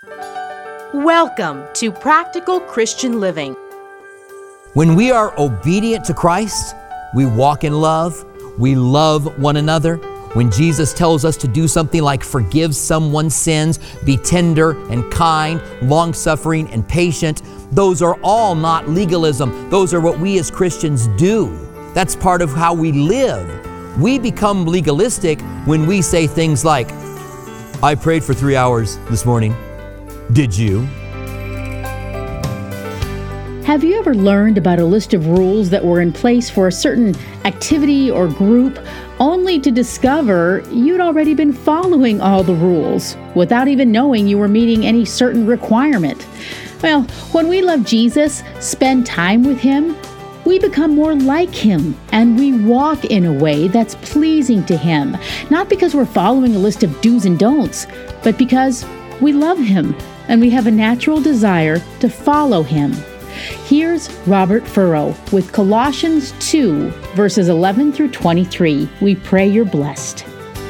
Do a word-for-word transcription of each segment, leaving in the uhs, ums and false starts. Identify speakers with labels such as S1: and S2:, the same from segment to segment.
S1: Welcome to Practical Christian Living.
S2: When we are obedient to Christ, we walk in love, we love one another. When Jesus tells us to do something like forgive someone's sins, be tender and kind, long-suffering and patient, those are all not legalism. Those are what we as Christians do. That's part of how we live. We become legalistic when we say things like, I prayed for three hours this morning. Did you?
S3: Have you ever learned about a list of rules that were in place for a certain activity or group, only to discover you'd already been following all the rules without even knowing you were meeting any certain requirement? Well, when we love Jesus, spend time with Him, we become more like Him, and we walk in a way that's pleasing to Him, not because we're following a list of do's and don'ts, but because we love Him and we have a natural desire to follow Him. Here's Robert Furrow with Colossians two, verses eleven through twenty-three. We pray you're blessed.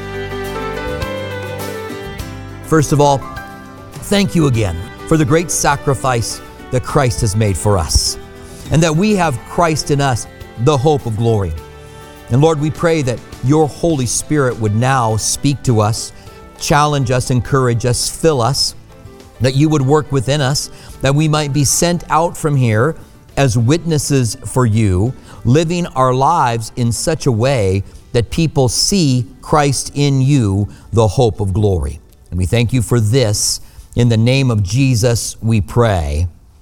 S2: First of all, thank you again for the great sacrifice that Christ has made for us, and that we have Christ in us, the hope of glory. And Lord, we pray that your Holy Spirit would now speak to us, challenge us, encourage us, fill us, that you would work within us, that we might be sent out from here as witnesses for you, living our lives in such a way that people see Christ in you, the hope of glory. And we thank you for this. In the name of Jesus, we pray.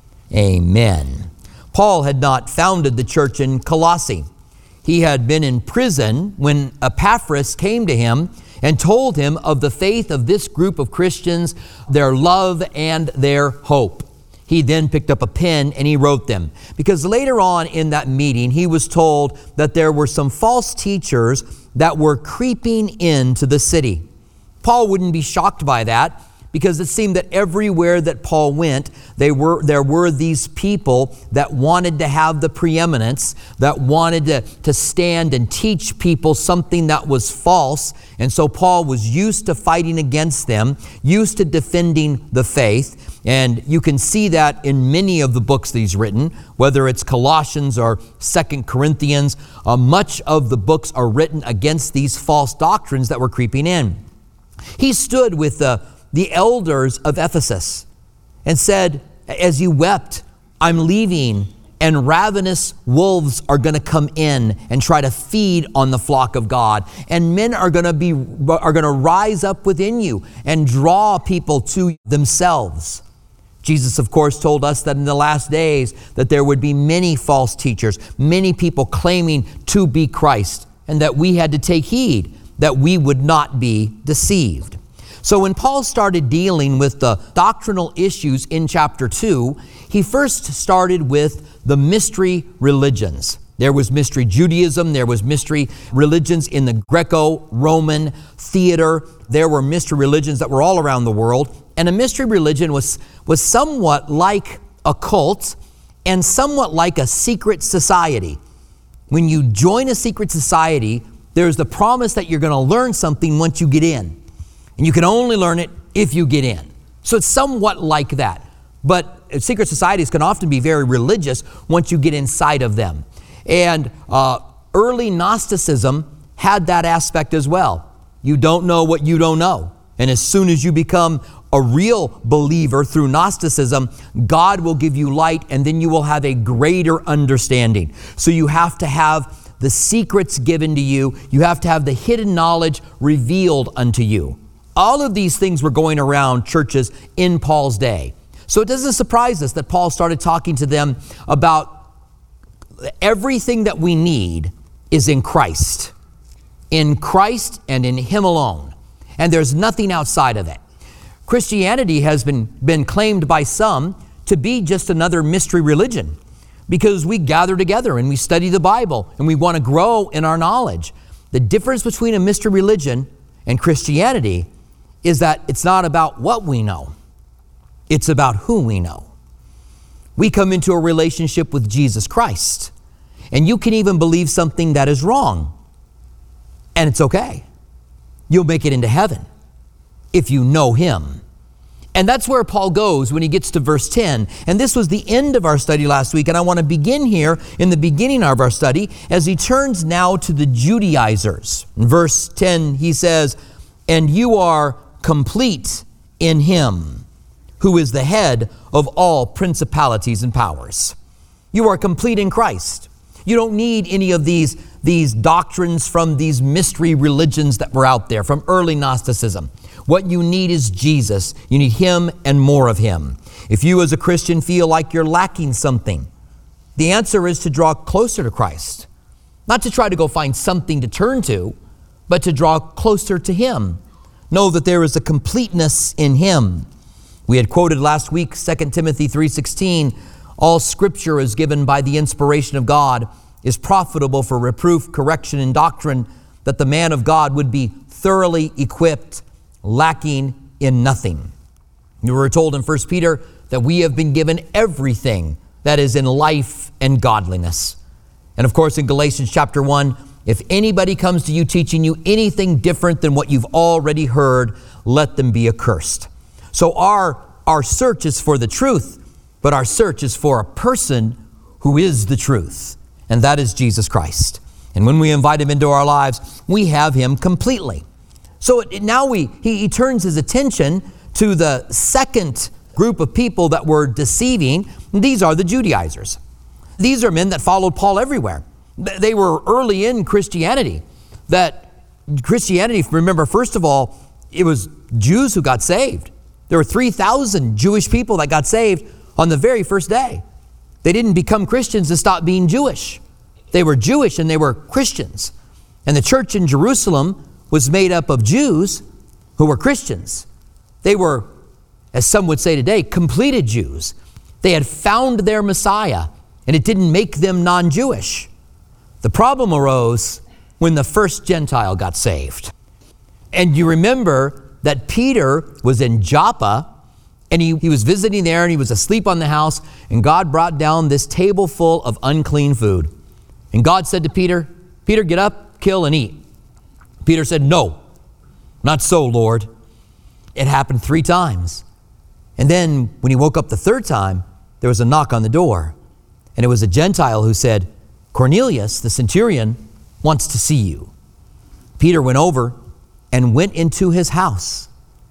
S2: Amen. Paul had not founded the church in Colossae. He had been in prison when Epaphras came to him and told him of the faith of this group of Christians, their love and their hope. He then picked up a pen and he wrote them. Because later on in that meeting, he was told that there were some false teachers that were creeping into the city. Paul wouldn't be shocked by that, because it seemed that everywhere that Paul went, they were, there were these people that wanted to have the preeminence, that wanted to, to stand and teach people something that was false. And so Paul was used to fighting against them, used to defending the faith. And you can see that in many of the books that he's written, whether it's Colossians or Second Corinthians. Uh, much of the books are written against these false doctrines that were creeping in. He stood with the the elders of Ephesus and said, as he wept, I'm leaving, and ravenous wolves are going to come in and try to feed on the flock of God. And men are going to be are going to rise up within you and draw people to themselves. Jesus, of course, told us that in the last days that there would be many false teachers, many people claiming to be Christ, and that we had to take heed that we would not be deceived. So when Paul started dealing with the doctrinal issues in chapter two, he first started with the mystery religions. There was mystery Judaism, there was mystery religions in the Greco-Roman theater. There were mystery religions that were all around the world. And a mystery religion was, was somewhat like a cult and somewhat like a secret society. When you join a secret society, there's the promise that you're going to learn something once you get in. And you can only learn it if you get in. So it's somewhat like that. But secret societies can often be very religious once you get inside of them. And uh, early Gnosticism had that aspect as well. You don't know what you don't know. And as soon as you become a real believer through Gnosticism, God will give you light, and then you will have a greater understanding. So you have to have the secrets given to you. You have to have the hidden knowledge revealed unto you. All of these things were going around churches in Paul's day. So it doesn't surprise us that Paul started talking to them about everything that we need is in Christ. In Christ and in Him alone. And there's nothing outside of it. Christianity has been, been claimed by some to be just another mystery religion, because we gather together and we study the Bible and we want to grow in our knowledge. The difference between a mystery religion and Christianity is that it's not about what we know. It's about who we know. We come into a relationship with Jesus Christ, and you can even believe something that is wrong, and it's okay. You'll make it into heaven if you know Him. And that's where Paul goes when he gets to verse ten. And this was the end of our study last week. And I want to begin here in the beginning of our study as he turns now to the Judaizers. In verse ten, he says, "And you are complete in him, who is the head of all principalities and powers." You are complete in Christ. You don't need any of these, these doctrines from these mystery religions that were out there, from early Gnosticism. What you need is Jesus. You need him and more of him. If you as a Christian feel like you're lacking something, the answer is to draw closer to Christ. Not to try to go find something to turn to, but to draw closer to him. Know that there is a completeness in him. We had quoted last week, Second Timothy three sixteen, "All scripture is given by the inspiration of God, is profitable for reproof, correction, and doctrine, that the man of God would be thoroughly equipped, lacking in nothing." You were told in First Peter that we have been given everything that is in life and godliness. And of course, in Galatians chapter one, if anybody comes to you teaching you anything different than what you've already heard, let them be accursed. So our, our search is for the truth, but our search is for a person who is the truth, and that is Jesus Christ. And when we invite him into our lives, we have him completely. So it, now we, he, he turns his attention to the second group of people that were deceiving. These are the Judaizers. These are men that followed Paul everywhere. They were early in Christianity. That Christianity, remember, first of all, it was Jews who got saved. There were three thousand Jewish people that got saved on the very first day. They didn't become Christians to stop being Jewish. They were Jewish and they were Christians. And the church in Jerusalem was made up of Jews who were Christians. They were, as some would say today, completed Jews. They had found their Messiah, and it didn't make them non-Jewish. The problem arose when the first Gentile got saved. And you remember that Peter was in Joppa, and he, he was visiting there, and he was asleep on the house, and God brought down this table full of unclean food. And God said to Peter, "Peter, get up, kill, and eat." Peter said, "No, not so, Lord." It happened three times. And then when he woke up the third time, there was a knock on the door. And it was a Gentile who said, "Cornelius, the centurion, wants to see you." Peter went over and went into his house.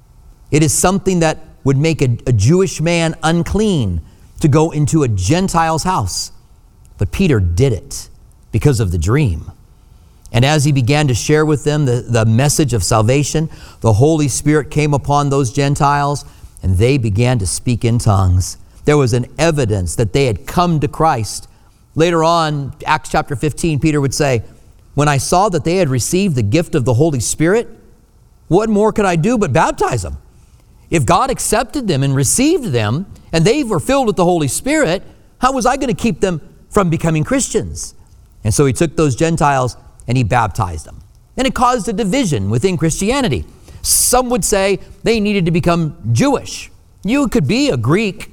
S2: It is something that would make a, a Jewish man unclean to go into a Gentile's house. But Peter did it because of the dream. And as he began to share with them the, the message of salvation, the Holy Spirit came upon those Gentiles, and they began to speak in tongues. There was an evidence that they had come to Christ. Later on, Acts chapter fifteen, Peter would say, "When I saw that they had received the gift of the Holy Spirit, what more could I do but baptize them?" If God accepted them and received them, and they were filled with the Holy Spirit, how was I going to keep them from becoming Christians? And so he took those Gentiles and he baptized them. And it caused a division within Christianity. Some would say they needed to become Jewish. You could be a Greek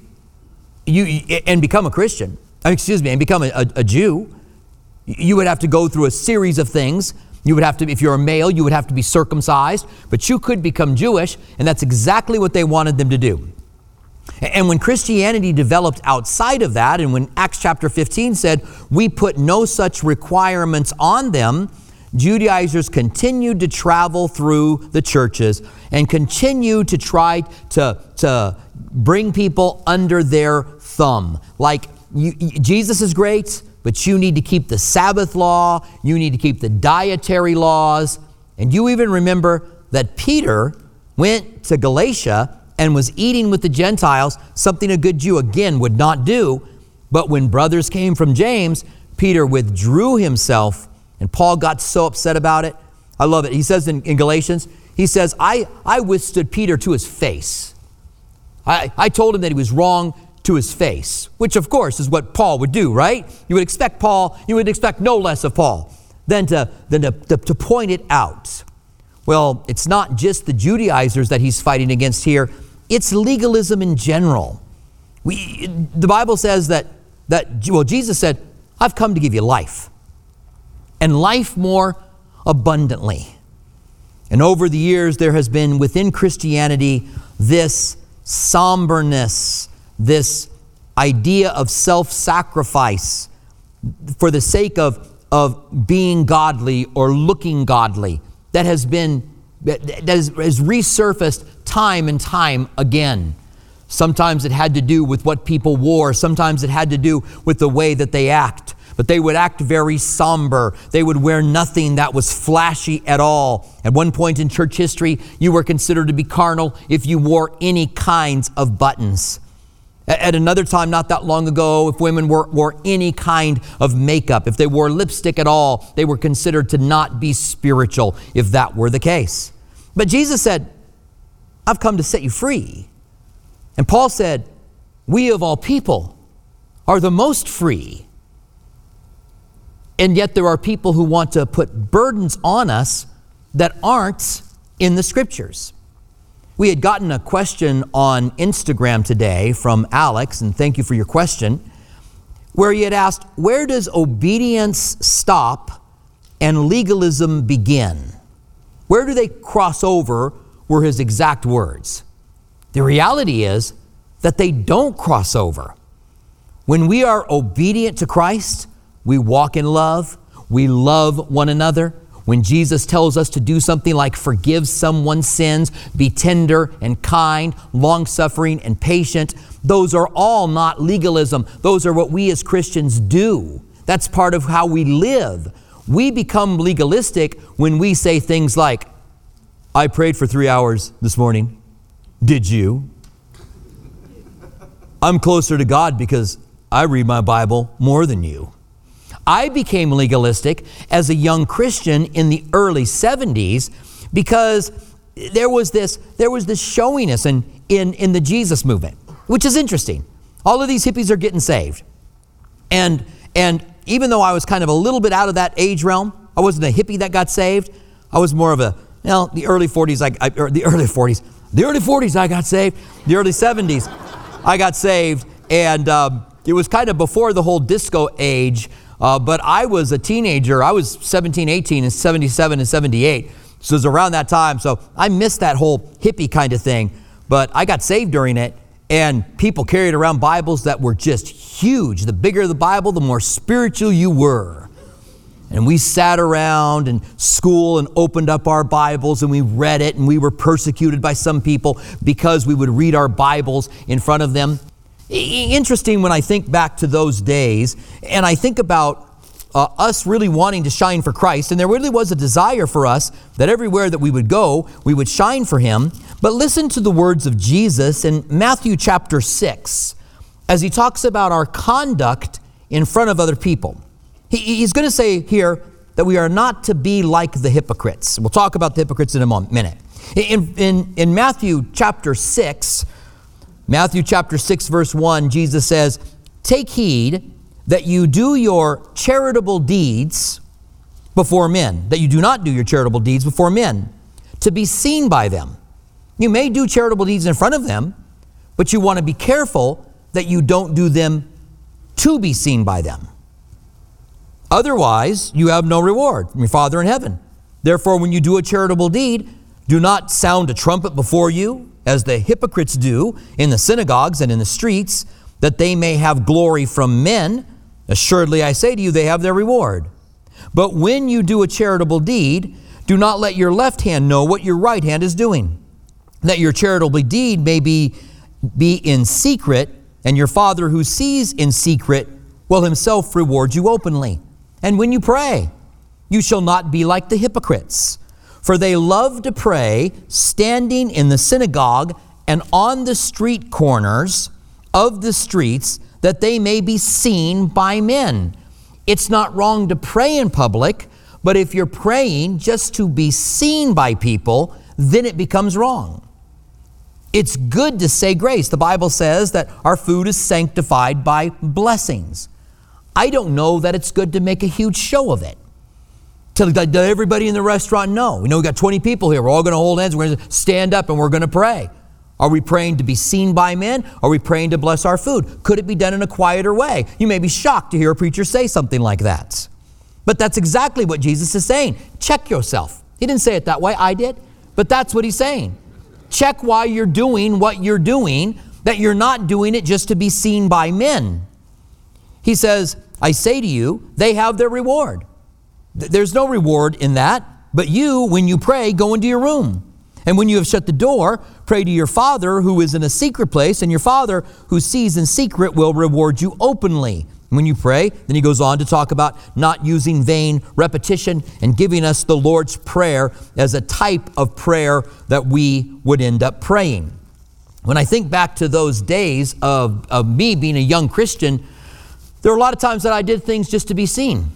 S2: you and become a Christian. Excuse me, and become a, a, a Jew. You would have to go through a series of things. You would have to, if you're a male, you would have to be circumcised, but you could become Jewish, and that's exactly what they wanted them to do. And when Christianity developed outside of that, and when Acts chapter fifteen said, "We put no such requirements on them," Judaizers continued to travel through the churches and continued to try to, to bring people under their thumb. Like, you, Jesus is great, but you need to keep the Sabbath law, you need to keep the dietary laws. And you even remember that Peter went to Galatia and was eating with the Gentiles, something a good Jew again would not do. But when brothers came from James, Peter withdrew himself, and Paul got so upset about it. I love it. He says in, in Galatians, he says, I, I withstood Peter to his face. I, I told him that he was wrong to his face, which of course is what Paul would do, right? You would expect Paul, you would expect no less of Paul than to, than to, to, to point it out. Well, it's not just the Judaizers that he's fighting against here. It's legalism in general. We, the Bible says that, that, well, Jesus said, "I've come to give you life, and life more abundantly." And over the years, there has been within Christianity this somberness, this idea of self-sacrifice for the sake of, of being godly or looking godly that has been, that has, has resurfaced time and time again. Sometimes it had to do with what people wore. Sometimes it had to do with the way that they act. But they would act very somber. They would wear nothing that was flashy at all. At one point in church history, you were considered to be carnal if you wore any kinds of buttons. At another time, not that long ago, if women wore, wore any kind of makeup, if they wore lipstick at all, they were considered to not be spiritual, if that were the case. But Jesus said, I've come to set you free. And Paul said, we of all people are the most free. And yet there are people who want to put burdens on us that aren't in the Scriptures. We had gotten a question on Instagram today from Alex, and thank you for your question, where he had asked, where does obedience stop and legalism begin? Where do they cross over, were his exact words. The reality is that they don't cross over. When we are obedient to Christ, we walk in love, we love one another. When Jesus tells us to do something like forgive someone's sins, be tender and kind, long-suffering and patient, those are all not legalism. Those are what we as Christians do. That's part of how we live. We become legalistic when we say things like, I prayed for three hours this morning. Did you? I'm closer to God because I read my Bible more than you. I became legalistic as a young Christian in the early seventies because there was this there was this showiness in, in, in the Jesus movement, which is interesting. All of these hippies are getting saved. And, and even though I was kind of a little bit out of that age realm, I wasn't a hippie that got saved. I was more of a, you know, the early forties, I, I, or the early forties, the early forties I got saved. The early seventies I got saved. And um, it was kind of before the whole disco age. Uh, but I was a teenager. I was seventeen, eighteen, and seventy-seven and seventy-eight. So it was around that time. So I missed that whole hippie kind of thing. But I got saved during it. And people carried around Bibles that were just huge. The bigger the Bible, the more spiritual you were. And we sat around in school and opened up our Bibles and we read it. And we were persecuted by some people because we would read our Bibles in front of them. Interesting when I think back to those days, and I think about uh, us really wanting to shine for Christ, and there really was a desire for us that everywhere that we would go, we would shine for Him. But listen to the words of Jesus in Matthew chapter six, as He talks about our conduct in front of other people. He, he's going to say here that we are not to be like the hypocrites. We'll talk about the hypocrites in a moment, minute. In, in, in Matthew chapter six, Matthew chapter six, verse one, Jesus says, take heed that you do your charitable deeds before men, that you do not do your charitable deeds before men, to be seen by them. You may do charitable deeds in front of them, but you want to be careful that you don't do them to be seen by them. Otherwise, you have no reward from your Father in heaven. Therefore, when you do a charitable deed, do not sound a trumpet before you, as the hypocrites do in the synagogues and in the streets, that they may have glory from men. Assuredly, I say to you, they have their reward. But when you do a charitable deed, do not let your left hand know what your right hand is doing, that your charitable deed may be, be in secret, and your Father who sees in secret will Himself reward you openly. And when you pray, you shall not be like the hypocrites, for they love to pray standing in the synagogue and on the street corners of the streets, that they may be seen by men. It's not wrong to pray in public, but if you're praying just to be seen by people, then it becomes wrong. It's good to say grace. The Bible says that our food is sanctified by blessings. I don't know that it's good to make a huge show of it, to let everybody in the restaurant know. We know we got twenty people here. We're all going to hold hands. We're going to stand up and we're going to pray. Are we praying to be seen by men? Are we praying to bless our food? Could it be done in a quieter way? You may be shocked to hear a preacher say something like that. But that's exactly what Jesus is saying. Check yourself. He didn't say it that way. I did. But that's what He's saying. check why you're doing what you're doing, that you're not doing it just to be seen by men. He says, I say to you, they have their reward. There's no reward in that, but you, when you pray, go into your room. And when you have shut the door, pray to your Father who is in a secret place, and your Father who sees in secret will reward you openly. When you pray, then he goes on to talk about not using vain repetition and giving us the Lord's Prayer as a type of prayer that we would end up praying. When I think back to those days of, of me being a young Christian, there were a lot of times that I did things just to be seen.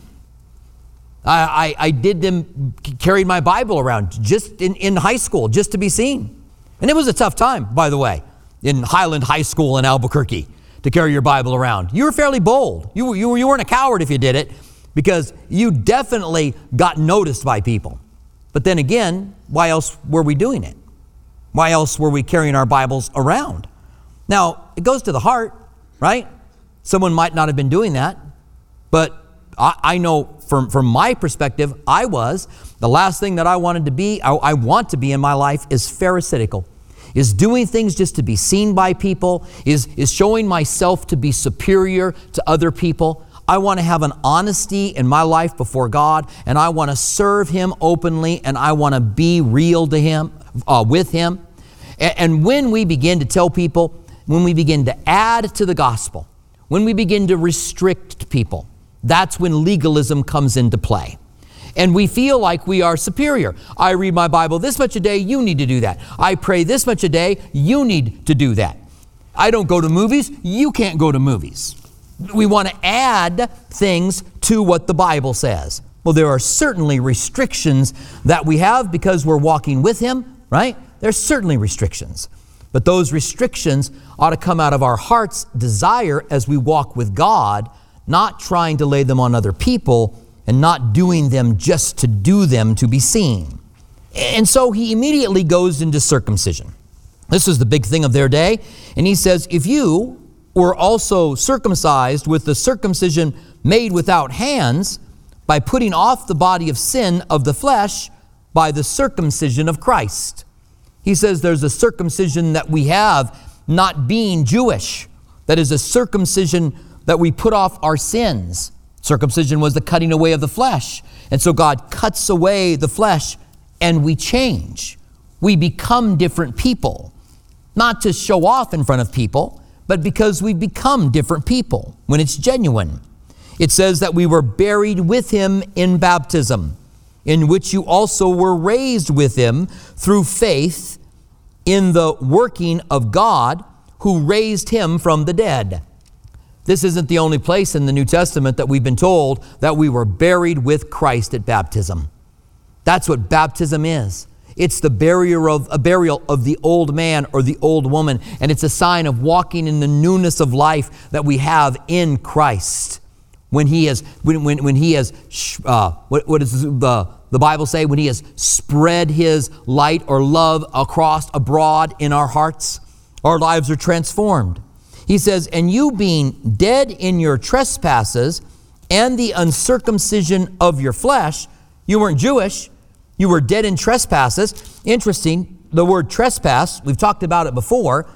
S2: I, I, I did them, carried my Bible around just in, in high school, just to be seen. And it was a tough time, by the way, in Highland High School in Albuquerque to carry your Bible around. You were fairly bold. You, you, you weren't a coward if you did it, because you definitely got noticed by people. But then again, why else were we doing it? Why else were we carrying our Bibles around? Now, it goes to the heart, right? Someone might not have been doing that, but I, I know from, from my perspective, I was. The last thing that I wanted to be, I, I want to be in my life is pharisaical, is doing things just to be seen by people, is, is showing myself to be superior to other people. I want to have an honesty in my life before God, and I want to serve Him openly, and I want to be real to Him, uh, with Him. And, and when we begin to tell people, when we begin to add to the gospel, when we begin to restrict people, that's when legalism comes into play. And we feel like we are superior. I read my Bible this much a day, you need to do that. I pray this much a day, you need to do that. I don't go to movies, you can't go to movies. We want to add things to what the Bible says. Well, there are certainly restrictions that we have because we're walking with Him, right? There's certainly restrictions. But those restrictions ought to come out of our heart's desire as we walk with God, not trying to lay them on other people and not doing them just to do them to be seen. And so he immediately goes into circumcision. This is the big thing of their day. And he says, if you were also circumcised with the circumcision made without hands, by putting off the body of sin of the flesh by the circumcision of Christ. He says there's a circumcision that we have not being Jewish. That is a circumcision that we put off our sins. Circumcision was the cutting away of the flesh. And so God cuts away the flesh and we change. We become different people. Not to show off in front of people, but because we become different people when it's genuine. It says that we were buried with Him in baptism, in which you also were raised with Him through faith in the working of God who raised Him from the dead. This isn't the only place in the New Testament that we've been told that we were buried with Christ at baptism. That's what baptism is. It's the burial of, a burial of the old man or the old woman, and it's a sign of walking in the newness of life that we have in Christ. When He has, when when, when He has, uh, what, what does the the Bible say? When He has spread His light or love across abroad in our hearts, our lives are transformed. He says, and you being dead in your trespasses and the uncircumcision of your flesh, you weren't Jewish, you were dead in trespasses. Interesting, the word trespass, we've talked about it before.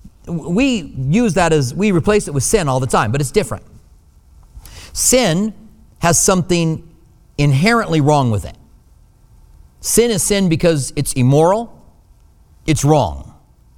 S2: We use that as, we replace it with sin all the time, but it's different. Sin has something inherently wrong with it. Sin is sin because it's immoral, it's wrong.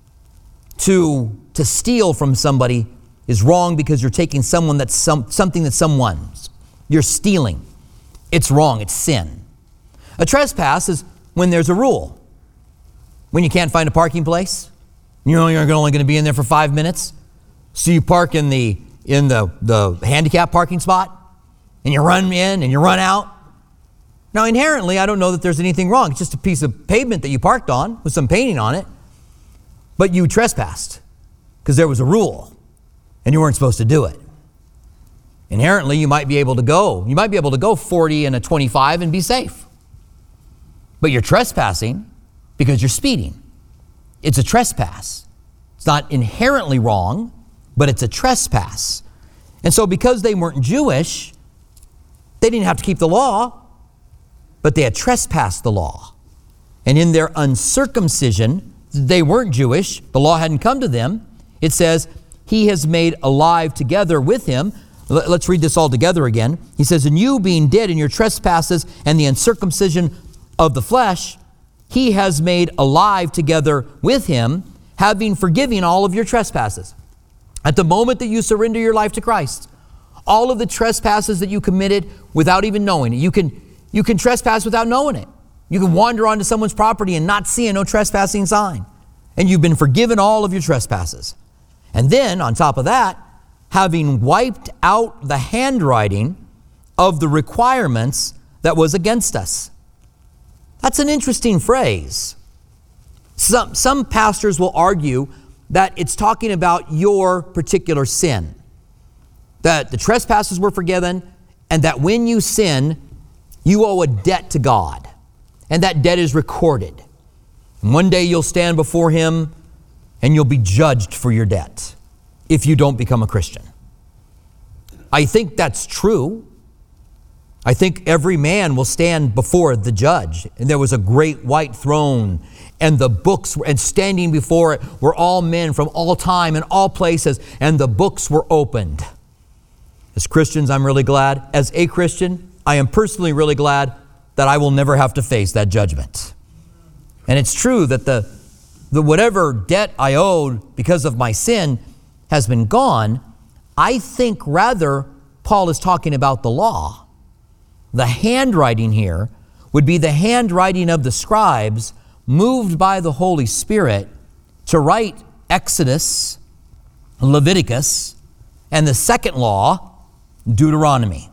S2: To To steal from somebody is wrong because you're taking someone that's some, something that's someone's. You're stealing. It's wrong. It's sin. A trespass is when there's a rule. When you can't find a parking place, you know you're only going to be in there for five minutes, so you park in the in the, the handicap parking spot, and you run in and you run out. Now, inherently, I don't know that there's anything wrong. It's just a piece of pavement that you parked on with some painting on it, but you trespassed. Because there was a rule, and you weren't supposed to do it. Inherently, you might be able to go. You might be able to go forty and a twenty-five and be safe. But you're trespassing because you're speeding. It's a trespass. It's not inherently wrong, but it's a trespass. And so because they weren't Jewish, they didn't have to keep the law, but they had trespassed the law. And in their uncircumcision, they weren't Jewish. The law hadn't come to them. It says, he has made alive together with him. Let's read this all together again. He says, and you being dead in your trespasses and the uncircumcision of the flesh, he has made alive together with him, having forgiven all of your trespasses. At the moment that you surrender your life to Christ, all of the trespasses that you committed without even knowing it, you can, you can trespass without knowing it. You can wander onto someone's property and not see a no trespassing sign. And you've been forgiven all of your trespasses. And then, on top of that, having wiped out the handwriting of the requirements that was against us. That's an interesting phrase. Some, some pastors will argue that it's talking about your particular sin. That the trespasses were forgiven, and that when you sin, you owe a debt to God. And that debt is recorded. And one day you'll stand before him and you'll be judged for your debt if you don't become a Christian. I think that's true. I think every man will stand before the judge. And there was a great white throne, and the books, and standing before it were all men from all time and all places, and the books were opened. As Christians, I'm really glad. As a Christian, I am personally really glad that I will never have to face that judgment. And it's true that the, the whatever debt I owed because of my sin has been gone. I think rather Paul is talking about the law. The handwriting here would be the handwriting of the scribes moved by the Holy Spirit to write Exodus, Leviticus, and the second law, Deuteronomy.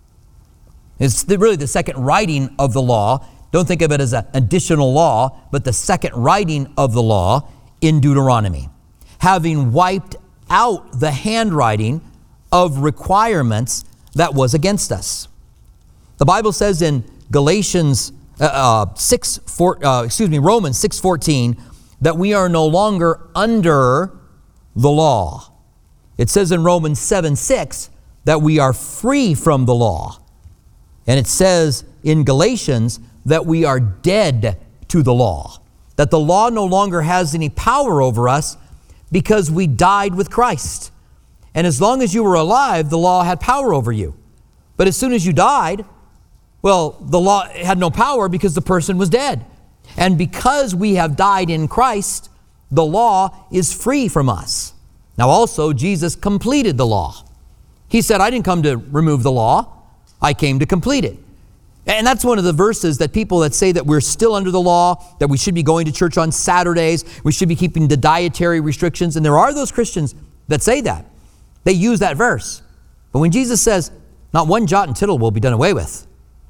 S2: It's really the second writing of the law. Don't think of it as an additional law, but the second writing of the law in Deuteronomy. Having wiped out the handwriting of requirements that was against us. The Bible says in Galatians uh, uh, six, four, uh, excuse me, Romans six fourteen, that we are no longer under the law. It says in Romans seven six that we are free from the law. And it says in Galatians that we are dead to the law, that the law no longer has any power over us because we died with Christ. And as long as you were alive, the law had power over you. But as soon as you died, well, the law had no power because the person was dead. And because we have died in Christ, the law is free from us. Now also, Jesus completed the law. He said, I didn't come to remove the law. I came to complete it. And that's one of the verses that people that say that we're still under the law, that we should be going to church on Saturdays, we should be keeping the dietary restrictions. And there are those Christians that say that. They use that verse. But when Jesus says, not one jot and tittle will be done away with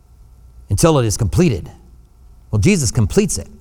S2: until it is completed. Well, Jesus completes it.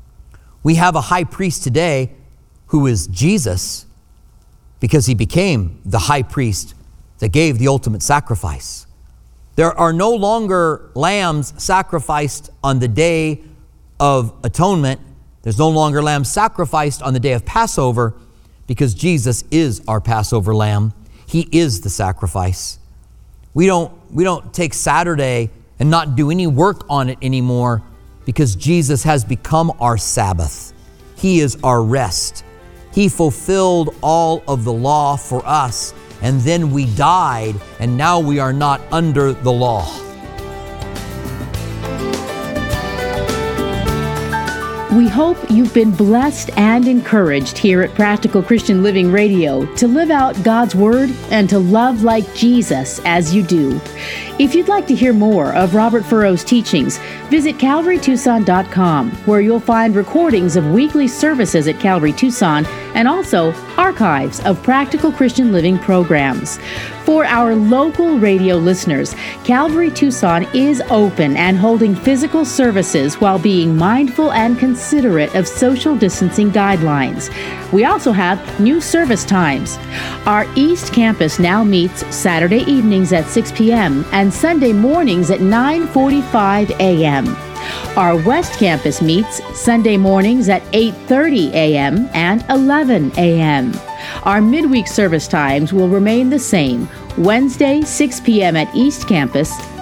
S2: We have a high priest today who is Jesus because he became the high priest that gave the ultimate sacrifice. There are no longer lambs sacrificed on the day of atonement. There's no longer lambs sacrificed on the day of Passover because Jesus is our Passover lamb. He is the sacrifice. We don't, we don't take Saturday and not do any work on it anymore because Jesus has become our Sabbath. He is our rest. He fulfilled all of the law for us. And then we died, and now we are not under the law.
S3: We hope you've been blessed and encouraged here at Practical Christian Living Radio to live out God's Word and to love like Jesus as you do. If you'd like to hear more of Robert Furrow's teachings, visit Calvary Tucson dot com, where you'll find recordings of weekly services at Calvary Tucson and also archives of Practical Christian Living programs. For our local radio listeners, Calvary Tucson is open and holding physical services while being mindful and considerate of social distancing guidelines. We also have new service times. Our East Campus now meets Saturday evenings at six p.m. and Sunday mornings at nine forty-five a.m. Our West Campus meets Sunday mornings at eight thirty a.m. and eleven a.m. Our midweek service times will remain the same. Wednesday, six p.m. at East Campus,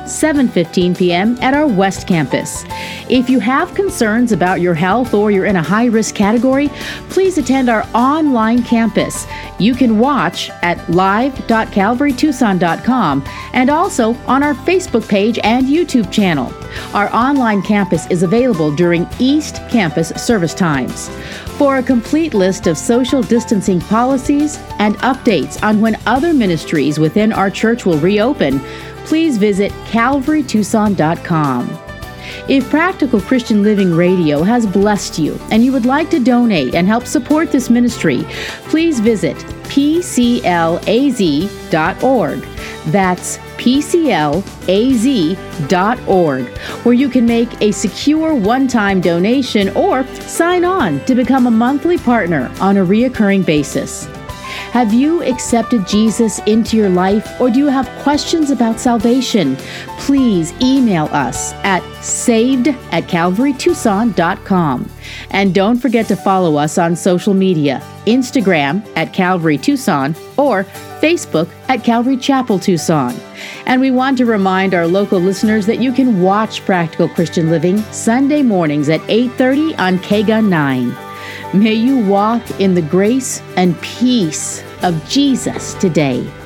S3: seven fifteen p.m. at our West Campus. If you have concerns about your health or you're in a high-risk category, please attend our online campus. You can watch at live dot calvary tucson dot com and also on our Facebook page and YouTube channel. Our online campus is available during East Campus service times. For a complete list of social distancing policies and updates on when other ministries within our church will reopen, please visit calvary tucson dot com. If Practical Christian Living Radio has blessed you and you would like to donate and help support this ministry, please visit p c l a z dot org. That's p c l a z dot org, where you can make a secure one-time donation or sign on to become a monthly partner on a reoccurring basis. Have you accepted Jesus into your life, or do you have questions about salvation? Please email us at saved at calvary tucson dot com. And don't forget to follow us on social media, Instagram at Calvary Tucson or Facebook at Calvary Chapel Tucson. And we want to remind our local listeners that you can watch Practical Christian Living Sunday mornings at eight thirty on K G U N nine. May you walk in the grace and peace of Jesus today.